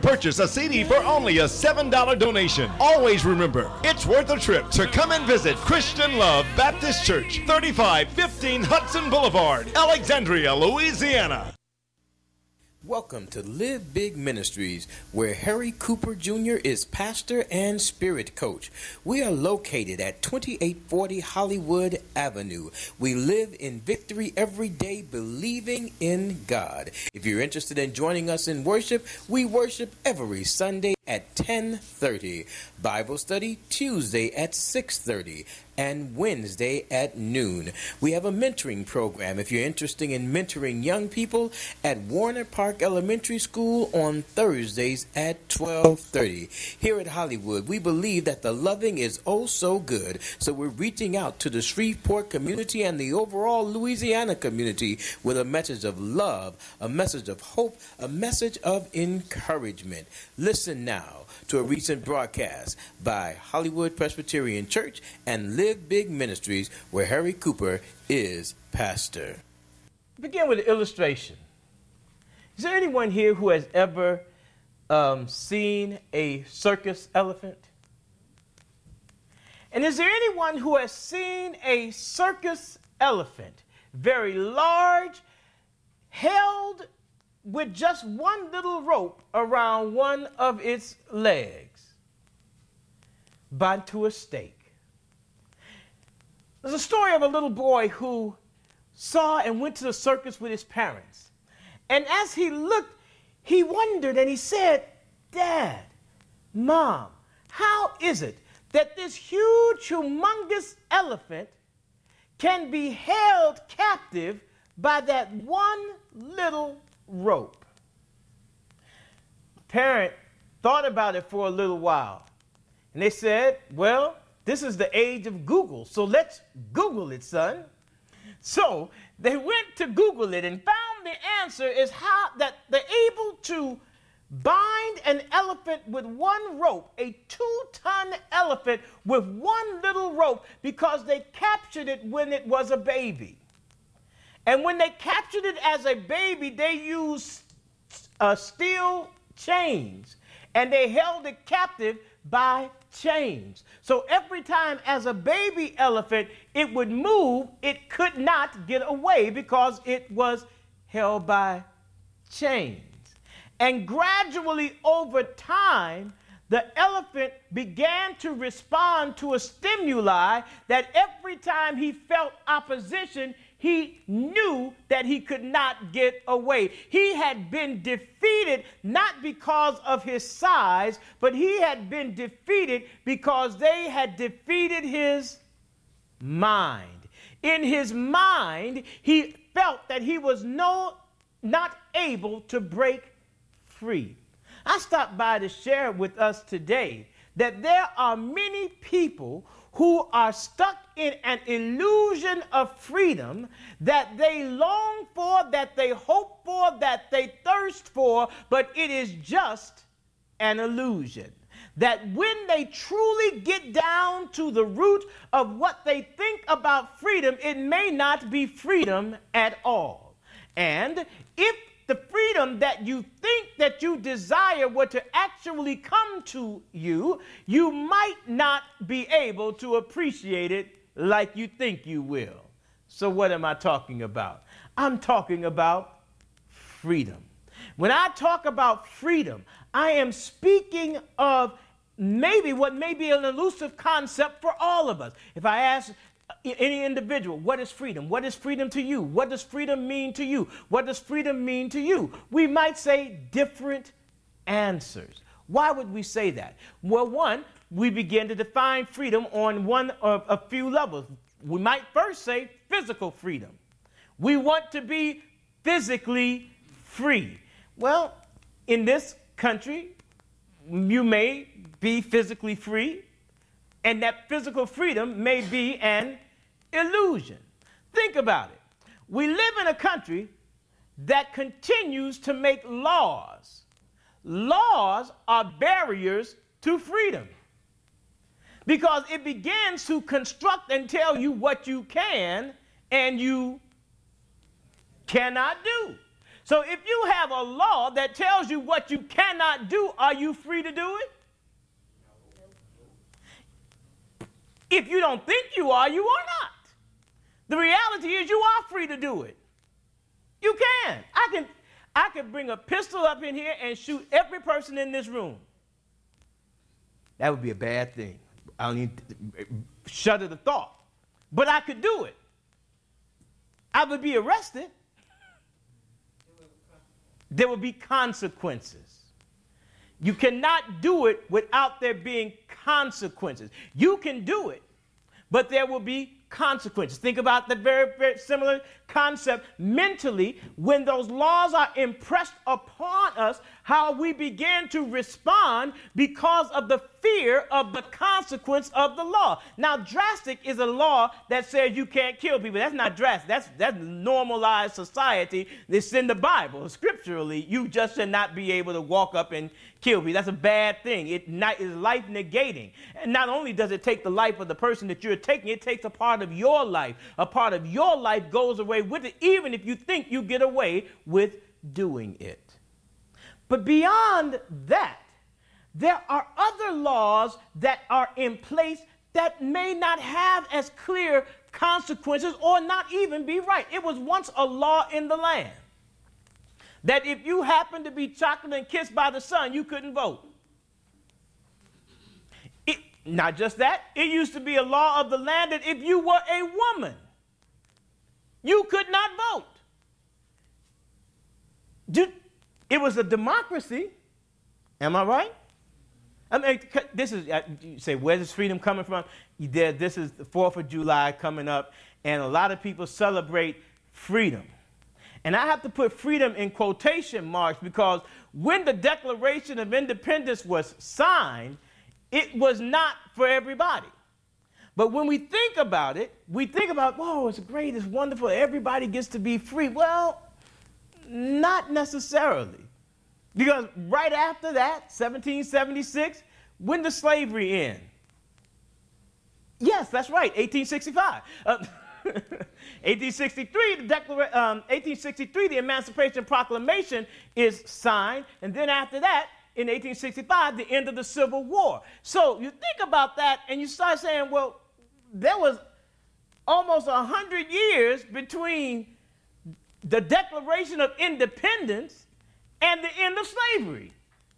purchase a CD for only a $7 donation. Always remember, it's worth a trip to come and visit Christian Love Baptist Church, 3515 Hudson Boulevard, Alexandria, Louisiana. Welcome to Live Big Ministries, where Harry Cooper Jr. is pastor and spirit coach. We are located at 2840 Hollywood Avenue. We live in victory every day, believing in God. If you're interested in joining us in worship, we worship every Sunday at 10:30, Bible study Tuesday at 6:30, and Wednesday at noon. We have a mentoring program if you're interested in mentoring young people at Warner Park Elementary School on Thursdays at 12:30. Here at Hollywood, we believe that the loving is oh so good, so we're reaching out to the Shreveport community and the overall Louisiana community with a message of love, a message of hope, a message of encouragement. Listen now to a recent broadcast by Hollywood Presbyterian Church and Live Big Ministries, where Harry Cooper is pastor. Begin with an illustration. Is there anyone here who has ever seen a circus elephant? And is there anyone who has seen a circus elephant, very large, held with just one little rope around one of its legs, bound to a stake? There's a story of a little boy who saw and went to the circus with his parents. And as he looked, he wondered and he said, "Dad, Mom, how is it that this huge, humongous elephant can be held captive by that one little rope?" Parent thought about it for a little while, and they said, "Well, this is the age of Google, so let's Google it, son." So they went to Google it and found the answer is how that they're able to bind an elephant with one rope, a 2-ton elephant with one little rope, because they captured it when it was a baby. And when they captured it as a baby, they used steel chains, and they held it captive by chains. So every time as a baby elephant it would move, it could not get away because it was held by chains. And gradually over time, the elephant began to respond to a stimuli that every time he felt opposition, he knew that he could not get away. He had been defeated not because of his size, but he had been defeated because they had defeated his mind. In his mind, he felt that he was not able to break free. I stopped by to share with us today that there are many people who are stuck in an illusion of freedom that they long for, that they hope for, that they thirst for, but it is just an illusion. That when they truly get down to the root of what they think about freedom, it may not be freedom at all. And if the freedom that you think that you desire were to actually come to you, you might not be able to appreciate it like you think you will. So what am I talking about? I'm talking about freedom. When I talk about freedom, I am speaking of maybe what may be an elusive concept for all of us. If I ask any individual, what is freedom? What is freedom to you? What does freedom mean to you? What does freedom mean to you? We might say different answers. Why would we say that? Well, one, we begin to define freedom on one of a few levels. We might first say physical freedom. We want to be physically free. Well, in this country, you may be physically free, and that physical freedom may be an illusion. Think about it. We live in a country that continues to make laws. Laws are barriers to freedom because it begins to construct and tell you what you can and you cannot do. So if you have a law that tells you what you cannot do, are you free to do it? If you don't think you are not. The reality is you are free to do it. You can. I can bring a pistol up in here and shoot every person in this room. That would be a bad thing. I don't need to shudder the thought. But I could do it. I would be arrested. There would be consequences. You cannot do it without there being consequences. You can do it, but there will be consequences. Think about the very, very similar concept mentally when those laws are impressed upon us, how we begin to respond because of the fear of the consequence of the law. Now, drastic is a law that says you can't kill people. That's not drastic. That's normalized society. It's in the Bible. Scripturally, you just should not be able to walk up and kill people. That's a bad thing. It is life negating. And not only does it take the life of the person that you're taking, it takes a part of your life. A part of your life goes away with it, even if you think you get away with doing it. But beyond that, there are other laws that are in place that may not have as clear consequences or not even be right. It was once a law in the land that if you happened to be chocolate and kissed by the sun, you couldn't vote. Not just that, it used to be a law of the land that if you were a woman, you could not vote. It was a democracy. Am I right? I mean, this is, you say, where's this freedom coming from? This is the 4th of July coming up, and a lot of people celebrate freedom. And I have to put freedom in quotation marks because when the Declaration of Independence was signed, it was not for everybody. But when we think about it, we think about, whoa, it's great, it's wonderful, everybody gets to be free. Well, not necessarily. Because right after that, 1776, when did slavery end? Yes, that's right, 1865. 1863, the Emancipation Proclamation is signed, and then after that, in 1865, the end of the Civil War. So you think about that, and you start saying, well, there was almost 100 years between the Declaration of Independence and the end of slavery.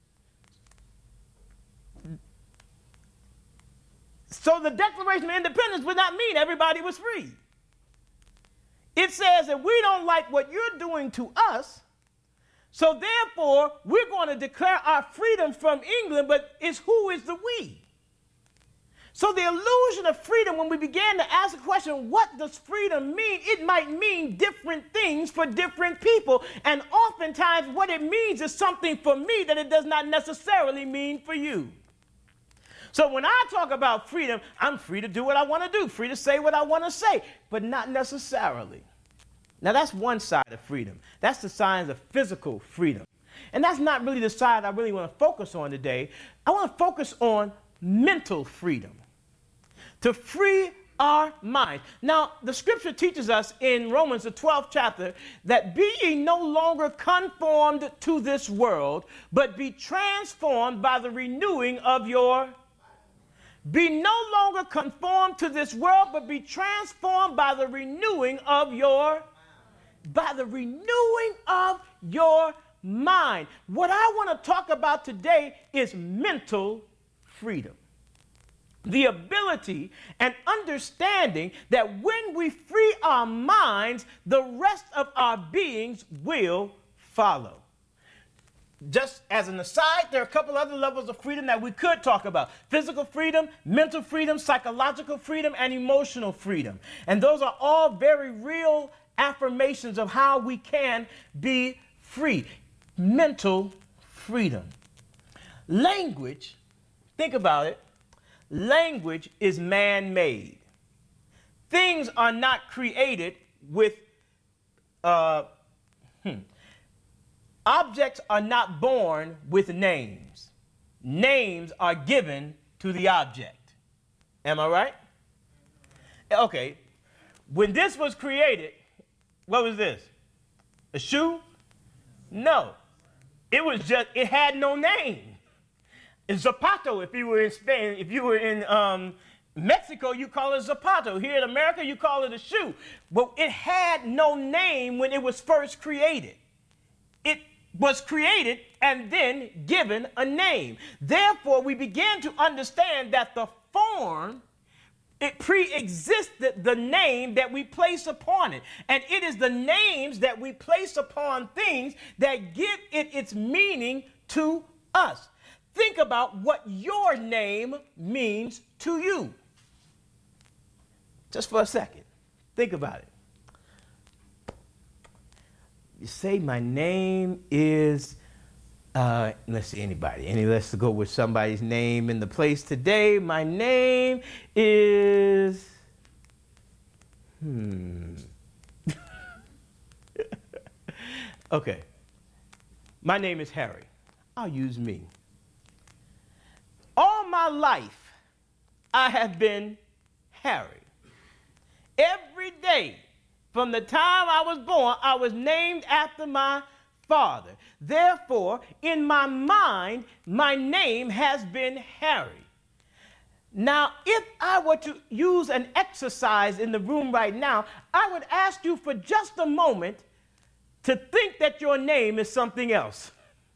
So the Declaration of Independence would not mean everybody was free. It says that we don't like what you're doing to us, so therefore we're going to declare our freedom from England, but it's who is the we? So the illusion of freedom, when we began to ask the question, what does freedom mean? It might mean different things for different people. And oftentimes what it means is something for me that it does not necessarily mean for you. So when I talk about freedom, I'm free to do what I want to do, free to say what I want to say, but not necessarily. Now that's one side of freedom. That's the side of physical freedom. And that's not really the side I really want to focus on today. I want to focus on mental freedom. To free our mind. Now, the scripture teaches us in Romans, the 12th chapter, that be ye no longer conformed to this world, but be transformed by the renewing of your. Be no longer conformed to this world, but be transformed by the renewing of your. By the renewing of your mind. What I want to talk about today is mental freedom. The ability and understanding that when we free our minds, the rest of our beings will follow. Just as an aside, there are a couple other levels of freedom that we could talk about. Physical freedom, mental freedom, psychological freedom, and emotional freedom. And those are all very real affirmations of how we can be free. Mental freedom. Language, think about it. Language is man-made. Things are not created with, objects are not born with names. Names are given to the object. Am I right? Okay. When this was created, what was this? A shoe? No. It had no name. Zapato, if you were in Spain, if you were in Mexico, you call it zapato. Here in America, you call it a shoe. But it had no name when it was first created. It was created and then given a name. Therefore, we began to understand that the form, it pre-existed the name that we place upon it. And it is the names that we place upon things that give it its meaning to us. Think about what your name means to you. Just for a second. Think about it. You say, my name is, let's see, anybody. Let's go with somebody's name in the place today. My name is, Okay. My name is Harry. I'll use me. All my life, I have been Harry. Every day, from the time I was born, I was named after my father. Therefore, in my mind, my name has been Harry. Now, if I were to use an exercise in the room right now, I would ask you for just a moment to think that your name is something else.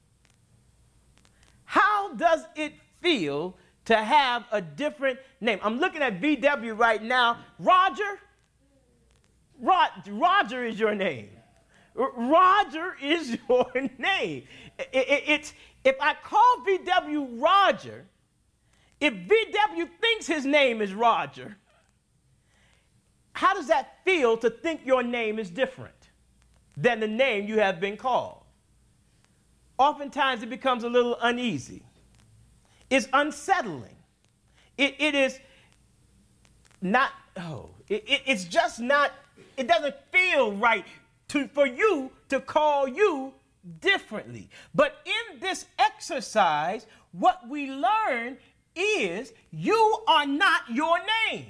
How does it feel to have a different name? I'm looking at VW right now. Roger is your name. Roger is your name. If I call VW Roger, if VW thinks his name is Roger, how does that feel to think your name is different than the name you have been called? Oftentimes it becomes a little uneasy. It's unsettling. It is not, it's just not, it doesn't feel right for you to call you differently. But in this exercise, what we learn is you are not your name.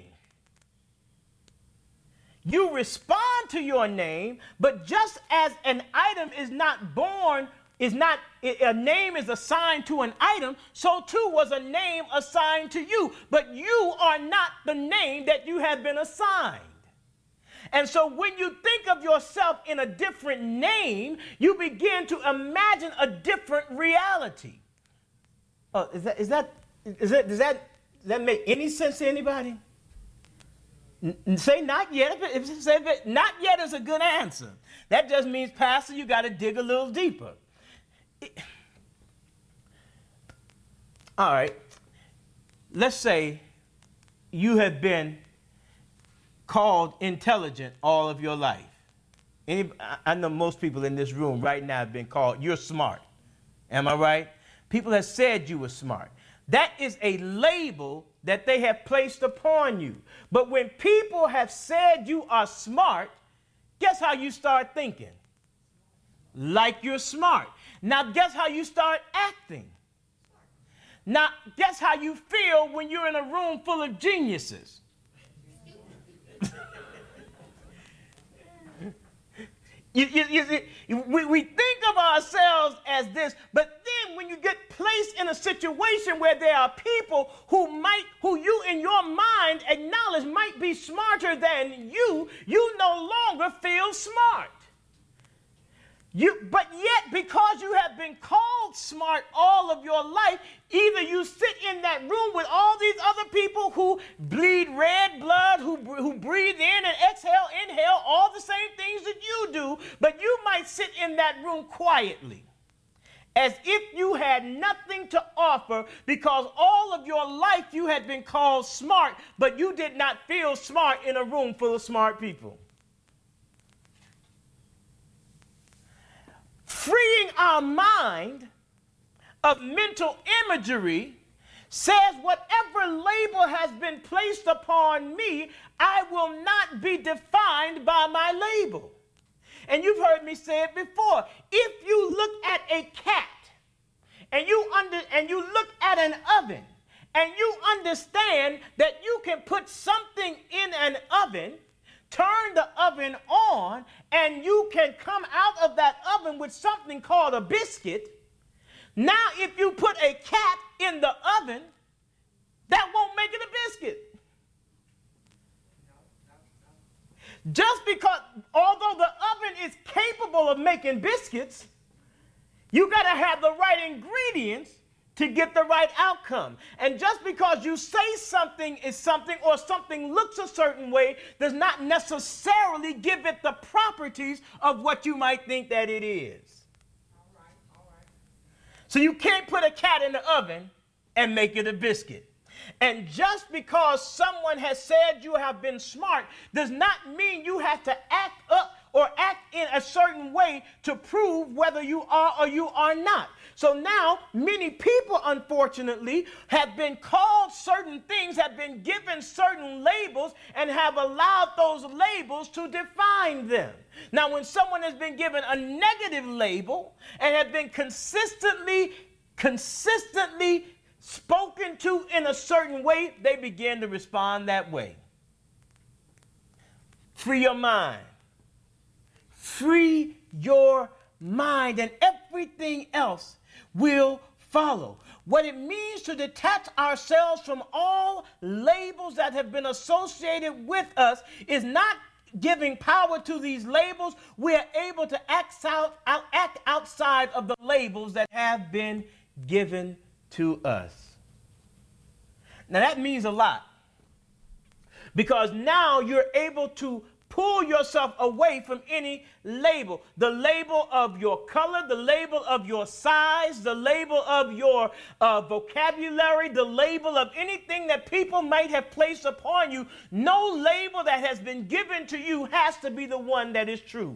You respond to your name, but just as an item is not born, a name is assigned to an item, so too was a name assigned to you. But you are not the name that you have been assigned. And so when you think of yourself in a different name, you begin to imagine a different reality. Does that make any sense to anybody? Say not yet. If it says not yet is a good answer. That just means, Pastor, you got to dig a little deeper. All right. Let's say you have been called intelligent all of your life. I know most people in this room right now have been called, you're smart. Am I right? People have said you were smart. That is a label that they have placed upon you. But when people have said you are smart, guess how you start thinking? Like you're smart. Now guess how you start acting? Now guess how you feel when you're in a room full of geniuses? We think of ourselves as this, but then when you get placed in a situation where there are people who you in your mind acknowledge might be smarter than you no longer feel smart. But yet, because you have been called smart all of your life, either you sit in that room with all these other people who bleed red blood, who breathe in and exhale, inhale, all the same things that you do, but you might sit in that room quietly, as if you had nothing to offer, because all of your life you had been called smart, but you did not feel smart in a room full of smart people. Freeing our mind of mental imagery says whatever label has been placed upon me, I will not be defined by my label. And you've heard me say it before. If you look at a cat and you look at an oven and you understand that you can put something in an oven turn the oven on, and you can come out of that oven with something called a biscuit. Now, if you put a cat in the oven, that won't make it a biscuit. Just because, although the oven is capable of making biscuits, you got to have the right ingredients to get the right outcome. And just because you say something is something or something looks a certain way does not necessarily give it the properties of what you might think that it is. All right. So you can't put a cat in the oven and make it a biscuit. And just because someone has said you have been smart does not mean you have to act up or act in a certain way to prove whether you are or you are not. So now many people, unfortunately, have been called certain things, have been given certain labels, and have allowed those labels to define them. Now, when someone has been given a negative label and have been consistently spoken to in a certain way, they begin to respond that way. Free your mind. Free your mind, and everything else will follow. What it means to detach ourselves from all labels that have been associated with us is not giving power to these labels. We are able to act outside of the labels that have been given to us. Now that means a lot, because now you're able to pull yourself away from any label. The label of your color, the label of your size, the label of your vocabulary, the label of anything that people might have placed upon you. No label that has been given to you has to be the one that is true.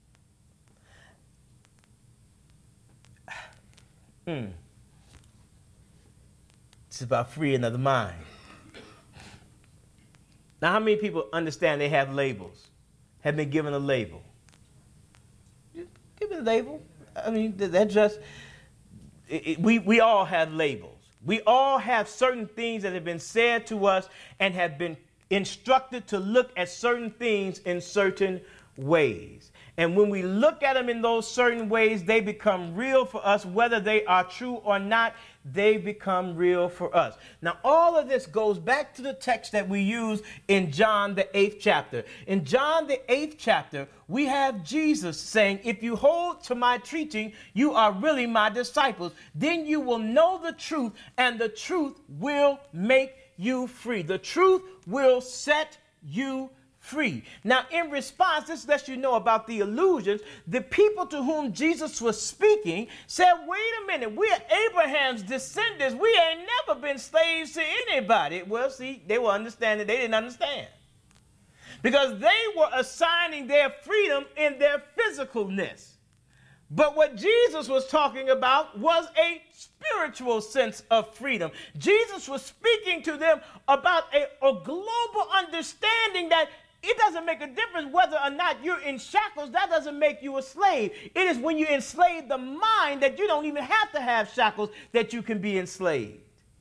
It's about freeing of the mind. Now, how many people understand they have labels, have been given a label? Give it a label. I mean, that just, we all have labels. We all have certain things that have been said to us and have been instructed to look at certain things in certain ways. And when we look at them in those certain ways, they become real for us. Whether they are true or not, they become real for us. Now, all of this goes back to the text that we use in John, the 8th chapter. In John, the 8th chapter, we have Jesus saying, if you hold to my teaching, you are really my disciples. Then you will know the truth, and the truth will make you free. The truth will set you free. Now, in response, this lets you know about the illusions. The people to whom Jesus was speaking said, wait a minute, we are Abraham's descendants. We ain't never been slaves to anybody. Well, see, they were understanding. They didn't understand. Because they were assigning their freedom in their physicalness. But what Jesus was talking about was a spiritual sense of freedom. Jesus was speaking to them about a global understanding that it doesn't make a difference whether or not you're in shackles. That doesn't make you a slave. It is when you enslave the mind that you don't even have to have shackles that you can be enslaved.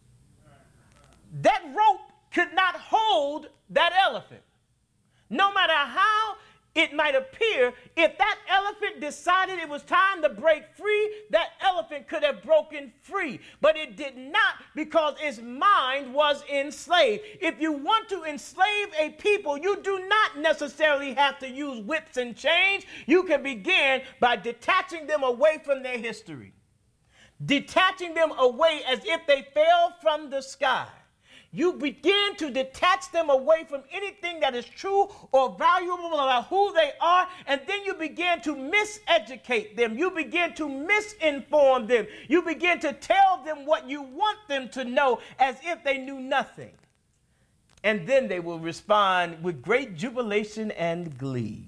That rope could not hold that elephant. No matter how it might appear, if that elephant decided it was time to break free, that elephant could have broken free. But it did not, because its mind was enslaved. If you want to enslave a people, you do not necessarily have to use whips and chains. You can begin by detaching them away from their history. Detaching them away as if they fell from the sky. You begin to detach them away from anything that is true or valuable about who they are, and then you begin to miseducate them. You begin to misinform them. You begin to tell them what you want them to know as if they knew nothing. And then they will respond with great jubilation and glee.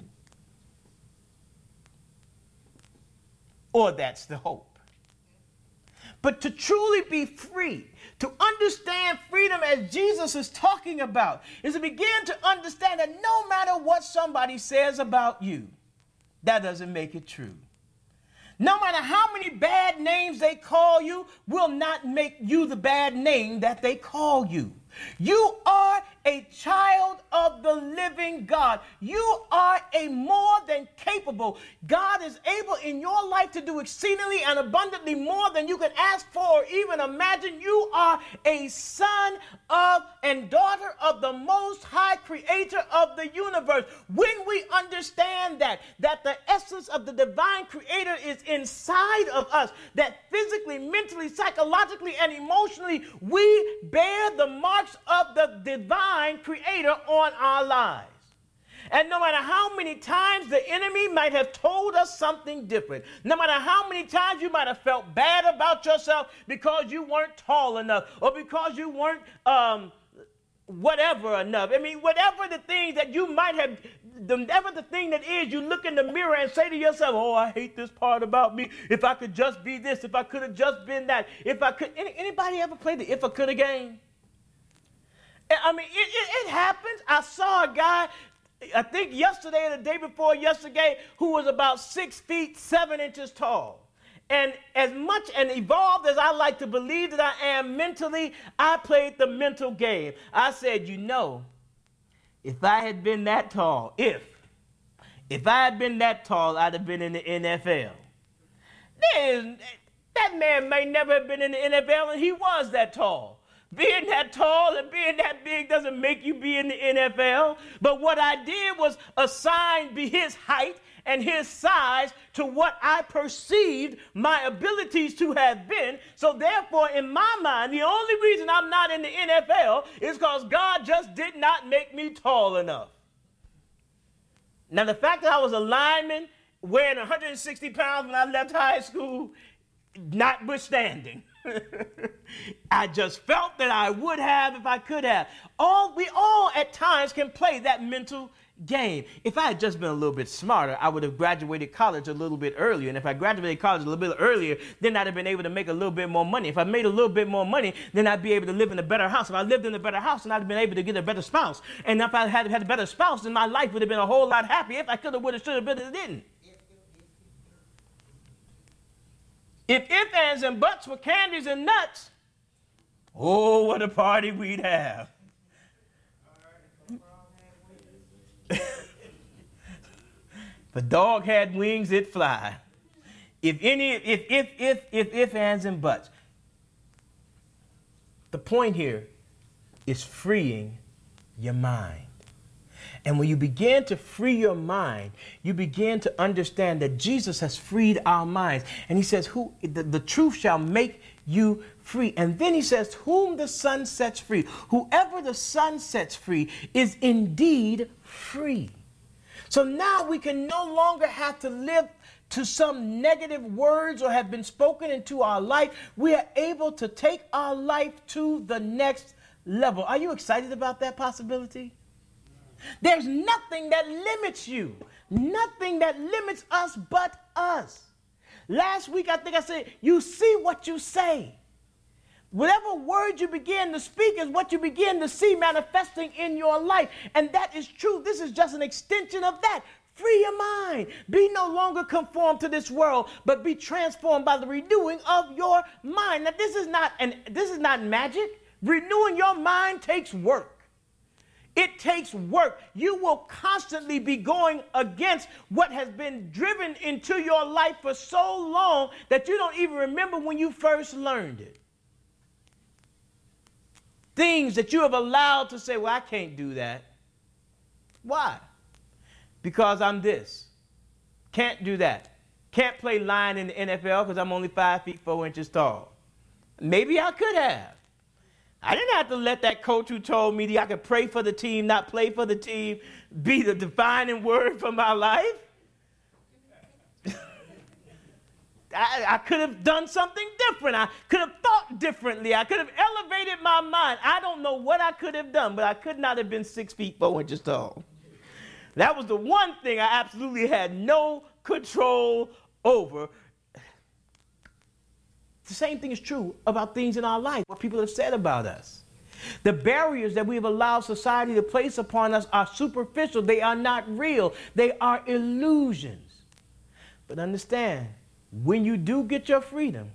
Or that's the hope. But to truly be free, to understand freedom as Jesus is talking about, is to begin to understand that no matter what somebody says about you, that doesn't make it true. No matter how many bad names they call you will not make you the bad name that they call you. You are a child of the living God. You are a more than capable. God is able in your life to do exceedingly and abundantly more than you can ask for or even imagine. You are a son of and daughter of the Most High Creator of the universe. When we understand that the essence of the divine Creator is inside of us, that physically, mentally, psychologically, and emotionally, we bear the marks of the divine Creator on our lives. And no matter how many times the enemy might have told us something different, no matter how many times you might have felt bad about yourself because you weren't tall enough or because you weren't whatever enough. I mean, whatever the things that you might have, whatever the thing that is, you look in the mirror and say to yourself, oh, I hate this part about me. If I could just be this, if I could have just been that, if I could. Anybody ever play the if I could have game? I mean, it happens. I saw a guy, I think yesterday or the day before yesterday, who was about 6 feet 7 inches tall. And as much and evolved as I like to believe that I am mentally, I played the mental game. I said, you know, if I had been that tall, if I had been that tall, I'd have been in the NFL. That man may never have been in the NFL, and he was that tall. Being that tall and being that big doesn't make you be in the NFL. But what I did was assign his height and his size to what I perceived my abilities to have been. So therefore, in my mind, the only reason I'm not in the NFL is because God just did not make me tall enough. Now, the fact that I was a lineman weighing 160 pounds when I left high school, notwithstanding, I just felt that I would have if I could have. We all at times can play that mental game. If I had just been a little bit smarter, I would have graduated college a little bit earlier. And if I graduated college a little bit earlier, then I'd have been able to make a little bit more money. If I made a little bit more money, then I'd be able to live in a better house. If I lived in a better house, then I'd have been able to get a better spouse. And if I had a better spouse, then my life would have been a whole lot happier if I could have, would have, should have, but it didn't. If ands, and buts were candies and nuts, oh, what a party we'd have. If a dog had wings, it'd fly. If ands, and buts. The point here is freeing your mind. And when you begin to free your mind, you begin to understand that Jesus has freed our minds. And he says, the truth shall make you free. And then he says, whom the Son sets free, whoever the Son sets free is indeed free. So now we can no longer have to live to some negative words or have been spoken into our life. We are able to take our life to the next level. Are you excited about that possibility? There's nothing that limits you, nothing that limits us but us. Last week, I think I said, you see what you say. Whatever word you begin to speak is what you begin to see manifesting in your life. And that is true. This is just an extension of that. Free your mind. Be no longer conformed to this world, but be transformed by the renewing of your mind. Now, this is not magic. Renewing your mind takes work. It takes work. You will constantly be going against what has been driven into your life for so long that you don't even remember when you first learned it. Things that you have allowed to say, well, I can't do that. Why? Because I'm this. Can't do that. Can't play line in the NFL because I'm only 5 feet 4 inches tall. Maybe I could have. I didn't have to let that coach who told me that I could pray for the team, not play for the team, be the defining word for my life. I could have done something different. I could have thought differently. I could have elevated my mind. I don't know what I could have done, but I could not have been 6 feet 4 inches tall. That was the one thing I absolutely had no control over. The same thing is true about things in our life, what people have said about us. The barriers that we have allowed society to place upon us are superficial. They are not real. They are illusions. But understand, when you do get your freedom,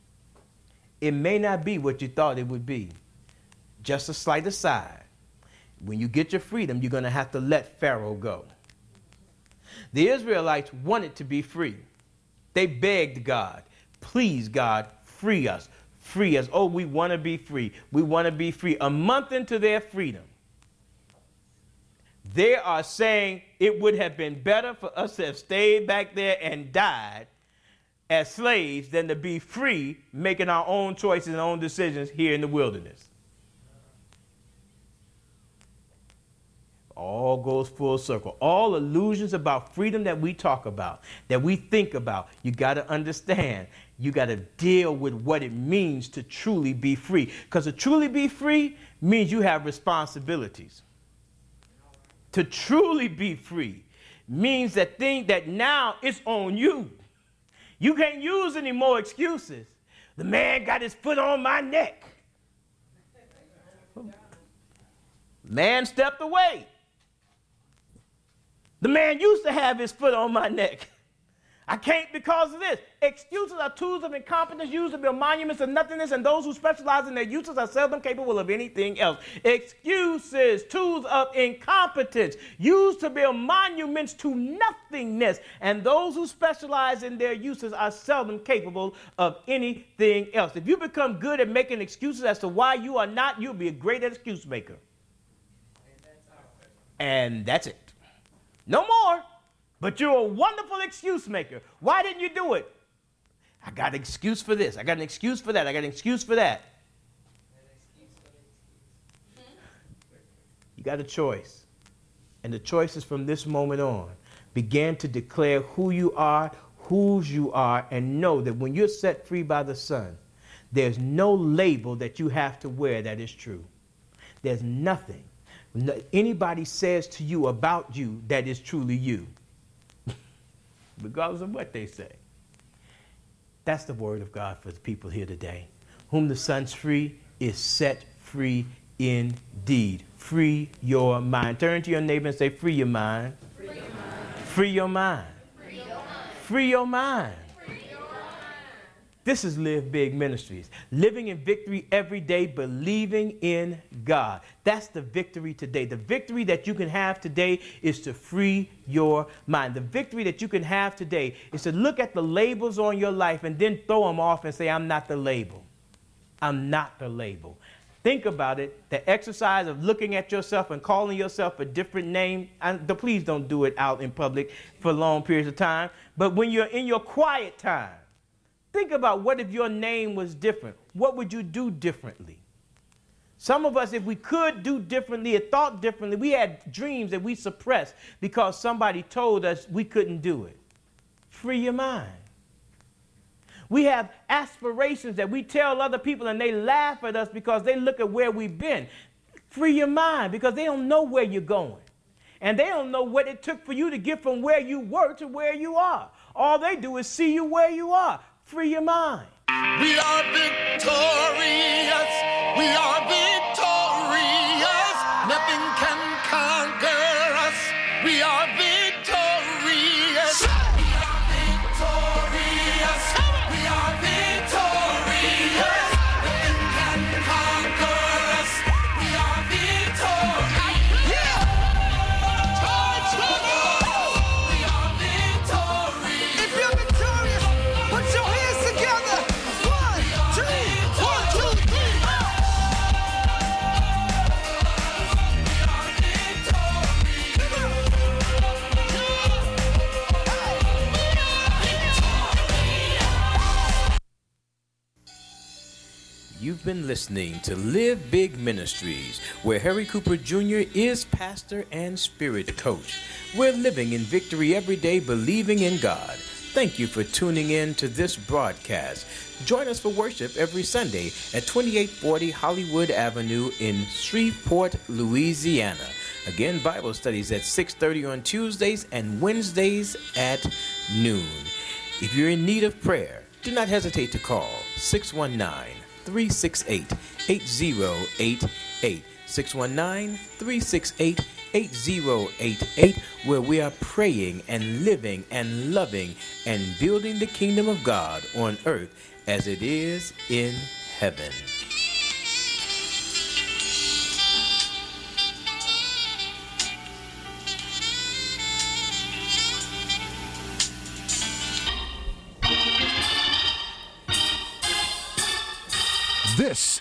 it may not be what you thought it would be. Just a slight aside. When you get your freedom, you're going to have to let Pharaoh go. The Israelites wanted to be free. They begged God, please, God, free us. Free us. Oh, we want to be free. We want to be free. A month into their freedom, they are saying it would have been better for us to have stayed back there and died as slaves than to be free, making our own choices and own decisions here in the wilderness. All goes full circle. All illusions about freedom that we talk about, that we think about, you got to understand. You got to deal with what it means to truly be free. Because to truly be free means you have responsibilities. To truly be free means that now it's on you. You can't use any more excuses. The man got his foot on my neck. Man stepped away. The man used to have his foot on my neck. I can't because of this. Excuses are tools of incompetence used to build monuments of nothingness, and those who specialize in their uses are seldom capable of anything else. Excuses, tools of incompetence used to build monuments to nothingness, and those who specialize in their uses are seldom capable of anything else. If you become good at making excuses as to why you are not, you'll be a great excuse maker. And that's it. No more. But you're a wonderful excuse maker. Why didn't you do it? I got an excuse for this. I got an excuse for that. I got an excuse for that. You got a choice. And the choice is from this moment on. Begin to declare who you are, whose you are, and know that when you're set free by the Son, there's no label that you have to wear that is true. There's nothing anybody says to you about you that is truly you, regardless of what they say. That's the word of God for the people here today. Whom the Son's free is set free indeed. Free your mind. Turn to your neighbor and say, free your mind. Free your mind. Free your mind. Free your mind. Free your mind. This is Live Big Ministries. Living in victory every day, believing in God. That's the victory today. The victory that you can have today is to free your mind. The victory that you can have today is to look at the labels on your life and then throw them off and say, I'm not the label. I'm not the label. Think about it. The exercise of looking at yourself and calling yourself a different name. Please don't do it out in public for long periods of time. But when you're in your quiet time, think about what if your name was different? What would you do differently? Some of us, if we could do differently or thought differently, we had dreams that we suppressed because somebody told us we couldn't do it. Free your mind. We have aspirations that we tell other people and they laugh at us because they look at where we've been. Free your mind because they don't know where you're going. And they don't know what it took for you to get from where you were to where you are. All they do is see you where you are. Free your mind. We are victorious. We are victorious. Nothing can conquer us. We are victorious. We are victorious. We are victorious. Nothing can conquer us. We are victorious. Yeah. We are victorious. If you're victorious, put your hands together. 1, 2, 1, 2, 3. You've been listening to Live Big Ministries, where Harry Cooper Jr. is pastor and spirit coach. We're living in victory every day, believing in God. Thank you for tuning in to this broadcast. Join us for worship every Sunday at 2840 Hollywood Avenue in Shreveport, Louisiana. Again, Bible studies at 6:30 on Tuesdays and Wednesdays at noon. If you're in need of prayer, do not hesitate to call 619-368-8088. 619-368-8088, where we are praying and living and loving and building the kingdom of God on earth as it is in heaven. This